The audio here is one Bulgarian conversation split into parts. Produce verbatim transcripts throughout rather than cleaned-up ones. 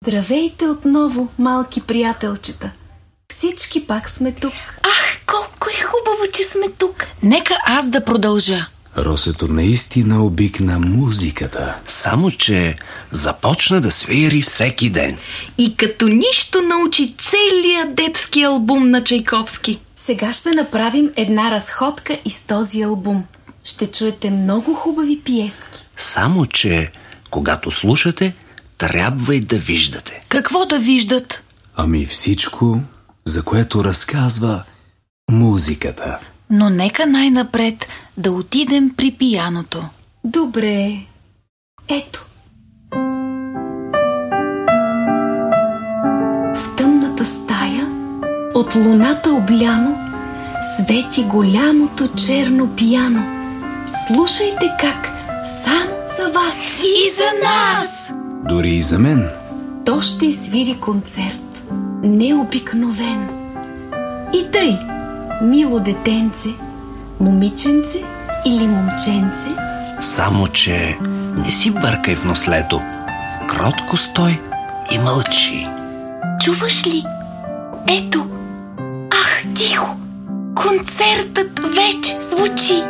Здравейте отново, малки приятелчета. Всички пак сме тук. Ах, колко е хубаво, че сме тук. Нека аз да продължа. Росето наистина обикна музиката. Само че започна да свири всеки ден. И като нищо научи целият детски албум на Чайковски. Сега ще направим една разходка из този албум. Ще чуете много хубави пиески. Само че, когато слушате, трябва и да виждате. Какво да виждат? Ами всичко, за което разказва музиката. Но нека най-напред да отидем при пияното. Добре. Ето. В тъмната стая, от луната обляно, свети голямото черно пияно. Слушайте как само за вас и за нас, дори и за мен, то ще свири концерт необикновен. И тъй, мило детенце, момиченце или момченце, само че не си бъркай в нослето. Кротко стой и мълчи. Чуваш ли? Ето. Ах, тихо! Концертът вече звучи.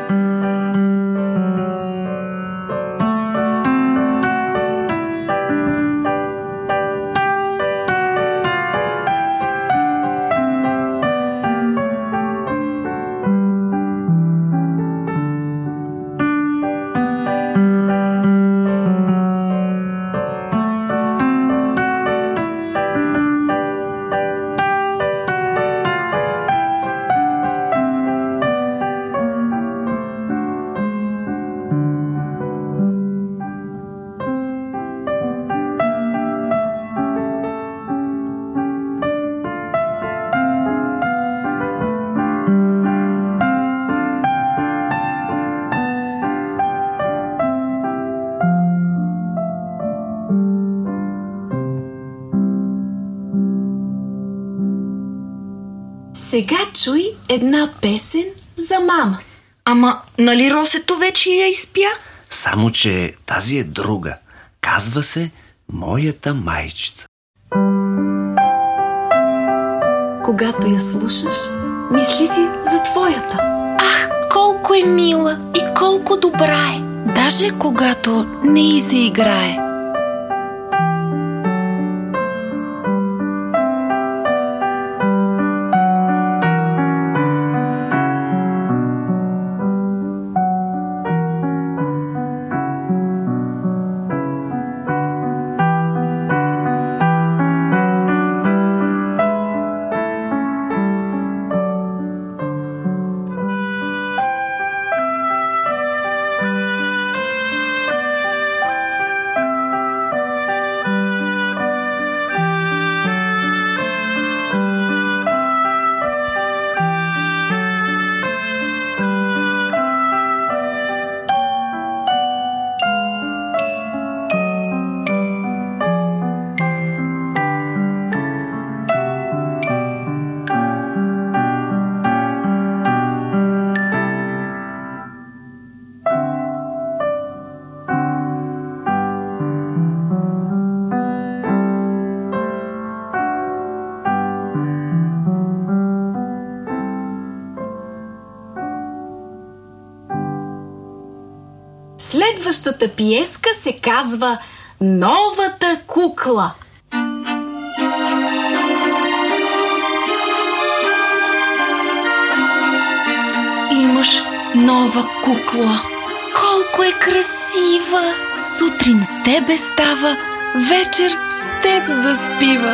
Сега чуй една песен за мама. Ама, нали Росето вече я изпя? Само че тази е друга. Казва се Моята майчица. Когато я слушаш, мисли си за твоята. Ах, колко е мила и колко добра е. Даже когато не й се играе. Следващата пиеска се казва Новата кукла. Имаш нова кукла. Колко е красива! Сутрин с тебе става, вечер с теб заспива.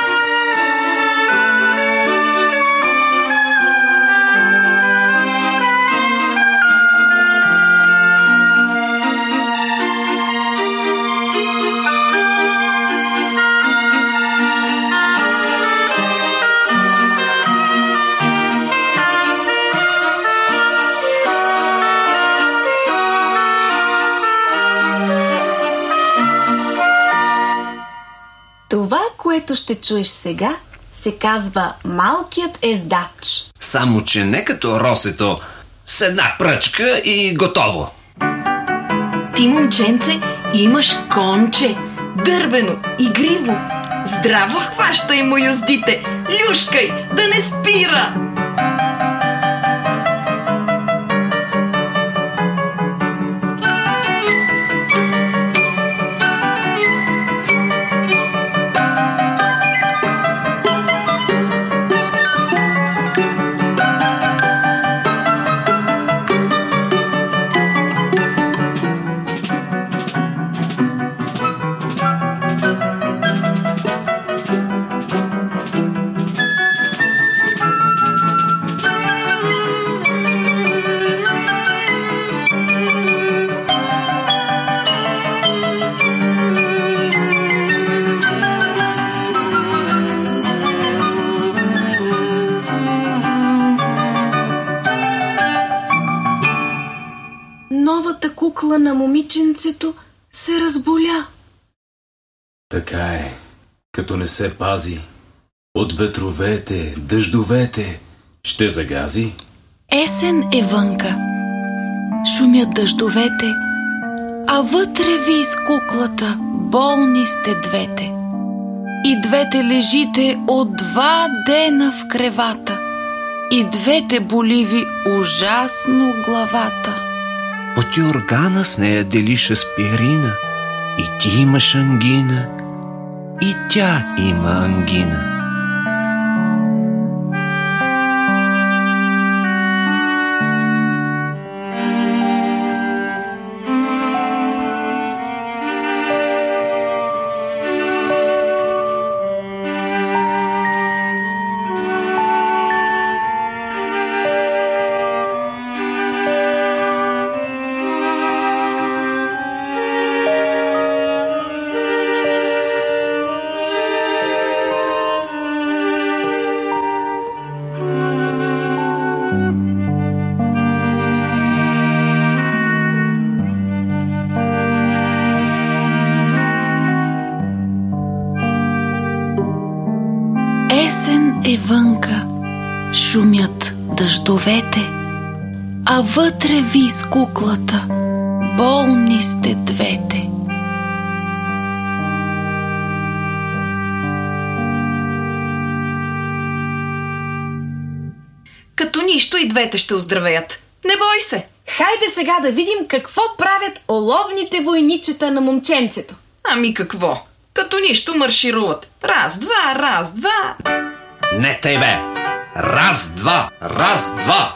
Това, което ще чуеш сега, се казва Малкият ездач. Само че не като Росето, с една пръчка и готово. Ти, момченце, имаш конче, дървено, игриво. Здраво хващай му юздите, люшкай, да не спира! Новата кукла на момиченцето се разболя. Така е, като не се пази. От ветровете, дъждовете ще загази. Есен е вънка. Шумят дъждовете, а вътре ви из куклата болни сте двете. И двете лежите от два дена в кревата. И двете боли ви ужасно главата. Поти органа с нея делиш аспирина. И ти имаш ангина, и тя има ангина. Есен е вънка, шумят дъждовете, а вътре ви из куклата болни сте двете. Като нищо и двете ще оздравеят. Не бой се! Хайде сега да видим какво правят оловните войничета на момченцето. Ами какво? Като нищо маршируват. Раз, два, раз, два. Не тъй бе! Раз, два, раз, два!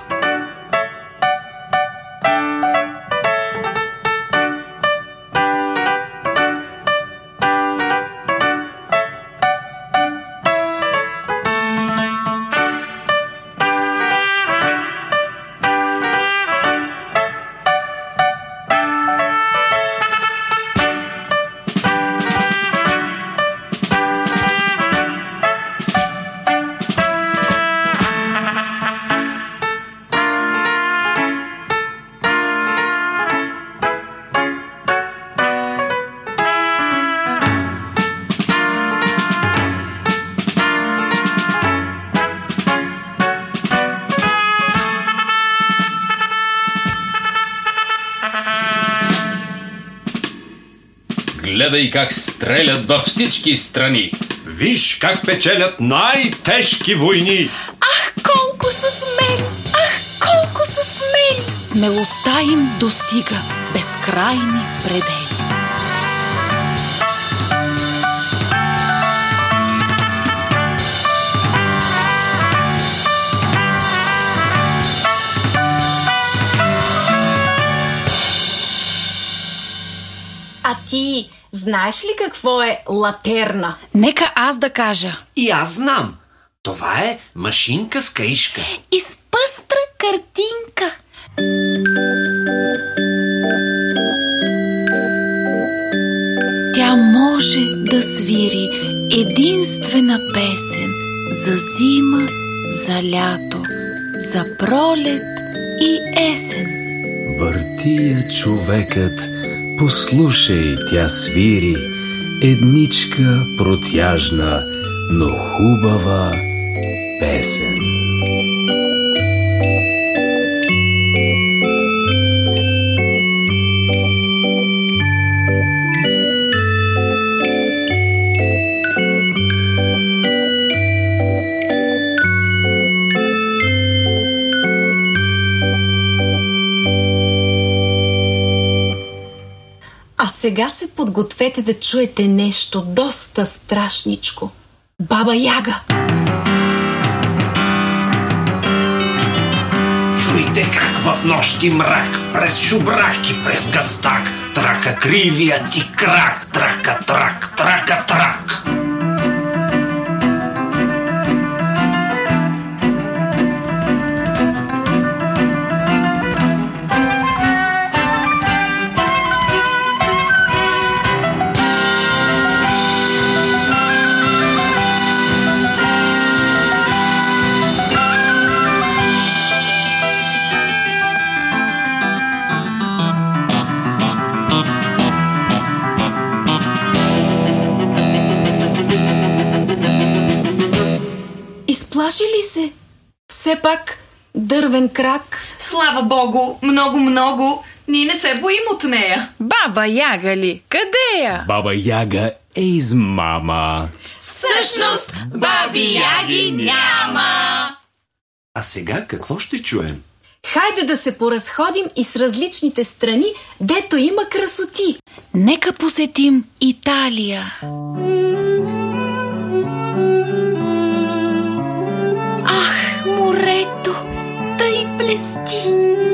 Гледай как стрелят във всички страни. Виж как печелят най-тежки войни. Ах, колко са смели! Ах, колко са смели! Смелостта им достига безкрайни предели. А ти знаеш ли какво е латерна? Нека аз да кажа. И аз знам. Това е машинка с каишка. Из пъстра картинка. Тя може да свири единствена песен за зима, за лято, за пролет и есен. Върти я човекът, послушай, тя свири, едничка протяжна, но хубава песен. сега се подгответе да чуете нещо доста страшничко. Баба Яга! Чуйте как в нощи мрак, през шубрак и през гъстак, трака кривия ти крак, трака трак, трака трак. Изплаши ли се? Все пак дървен крак. Слава Богу, много-много. Ние не се боим от нея. Баба Яга ли? Къде я? Баба Яга е измама. Всъщност, баби Яги няма! А сега какво ще чуем? Хайде да се поразходим и с различните страни, дето има красоти. Нека посетим Италия. Ах, морето, тъй блести!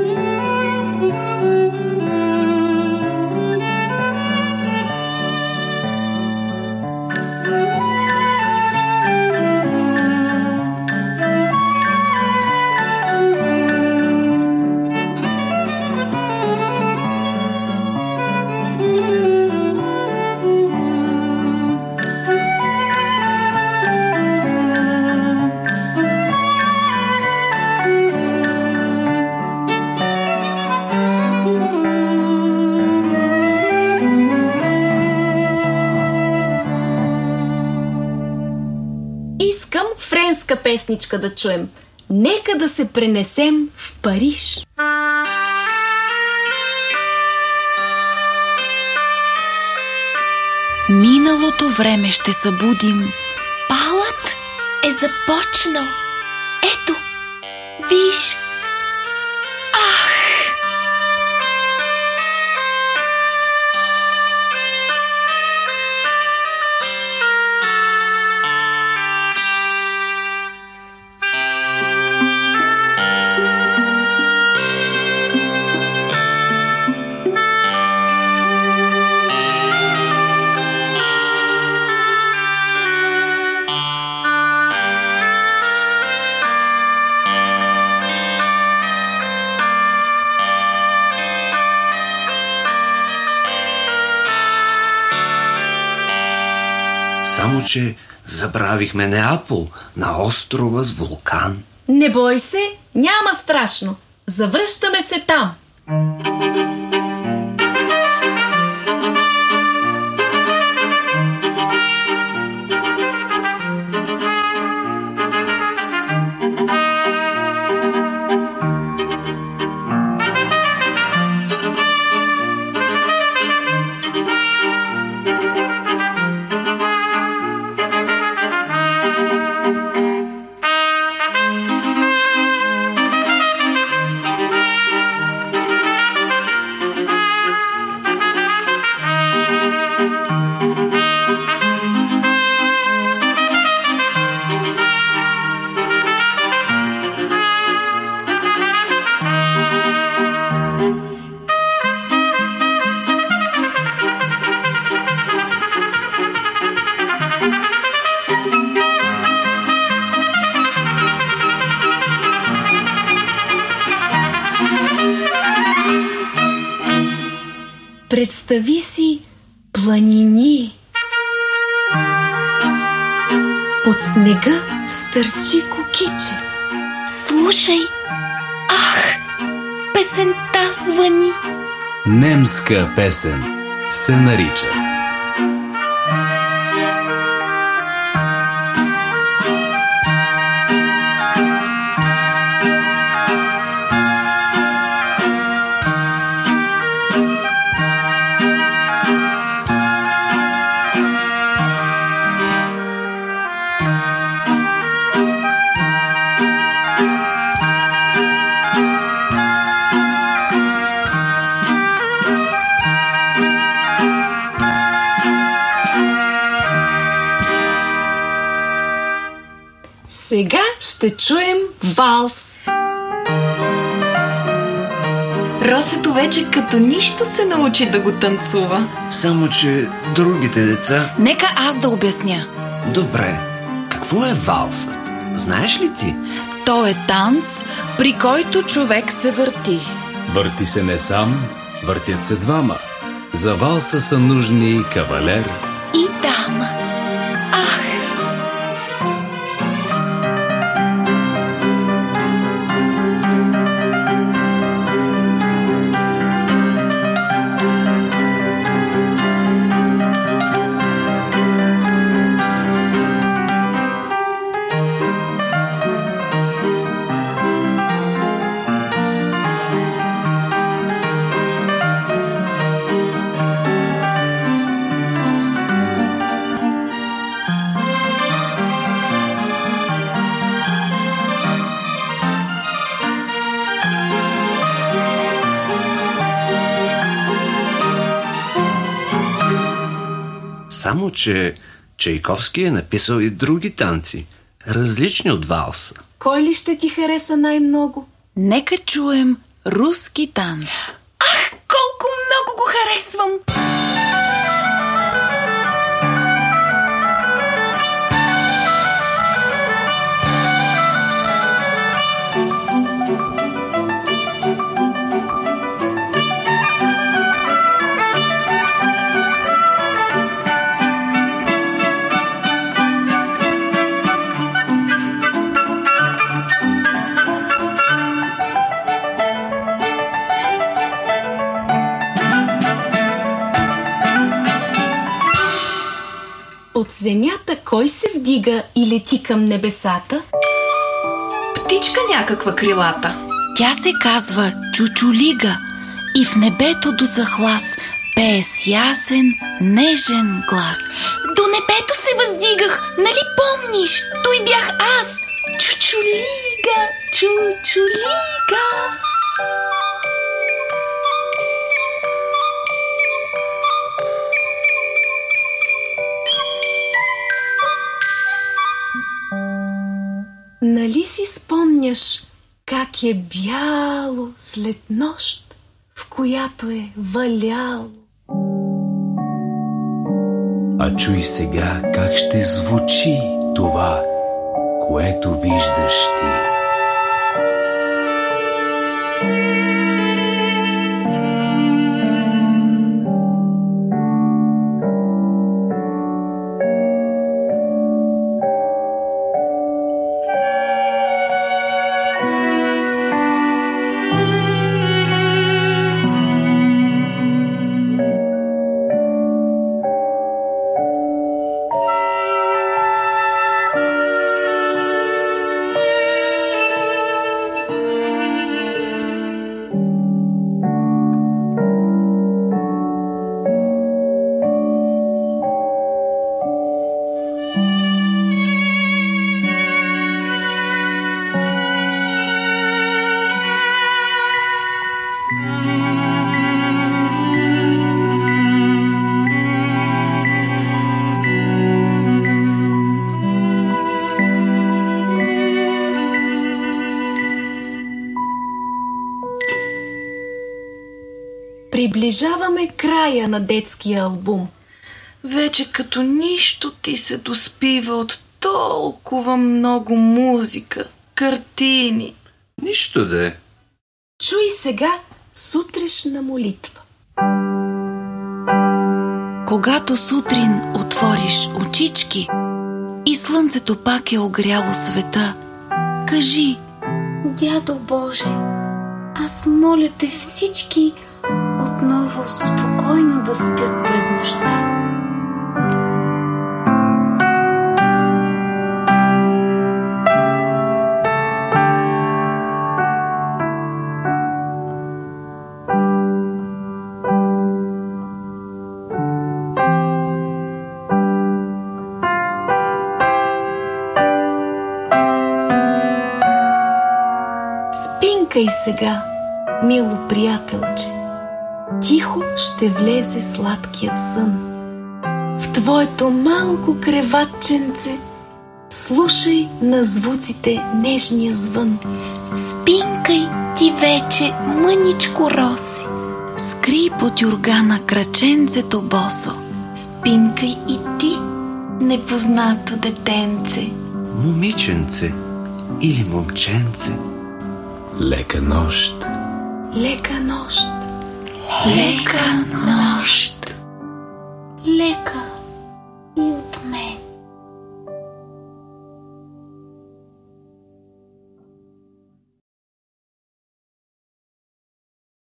Искам френска песничка да чуем. Нека да се пренесем в Париж. Миналото време ще събудим. Балът е започнал. Ето, виж. Само че забравихме Неапол, на острова с вулкан. Не бой се, няма страшно. Завръщаме се там. Представи си планини. Под снега стърчи кукиче. Слушай, ах, песента звъни. Немска песен се нарича. Сега ще чуем валс. Росето вече като нищо се научи да го танцува. Само че другите деца... Нека аз да обясня. Добре, какво е валсът? Знаеш ли ти? То е танц, при който човек се върти. Върти се не сам, въртят се двама. За валса са нужни кавалер И дама. Ах! Само че Чайковски е написал и други танци, различни от валса. Кой ли ще ти хареса най-много? Нека чуем руски танц. Ах, колко много го харесвам! От земята кой се вдига и лети към небесата? Птичка някаква крилата. Тя се казва Чучулига и в небето до захлас пее с ясен, нежен глас. До небето се въздигах, нали помниш? Той бях аз. Чучулига, Чучулига. Нали си спомняш как е бяло след нощ, в която е валяло? А чуй сега как ще звучи това, което виждаш ти. Приближаваме края на детския албум. Вече като нищо ти се доспива от толкова много музика, картини. Нищо да е. Чуй сега сутрешна молитва. Когато сутрин отвориш очички и слънцето пак е огряло света, кажи: Дядо Боже, аз моля те всички отново спокойно да спят през нощта. Спинкай сега, мило приятелче. Тихо ще влезе сладкият сън. В твоето малко креватченце Слушай на звуците нежния звън. Спинкай ти вече, мъничко росе. Скри под юргана краченцето босо. Спинкай и ти, непознато детенце. Момиченце или момченце. Лека нощ. Лека нощ. Лека нощ.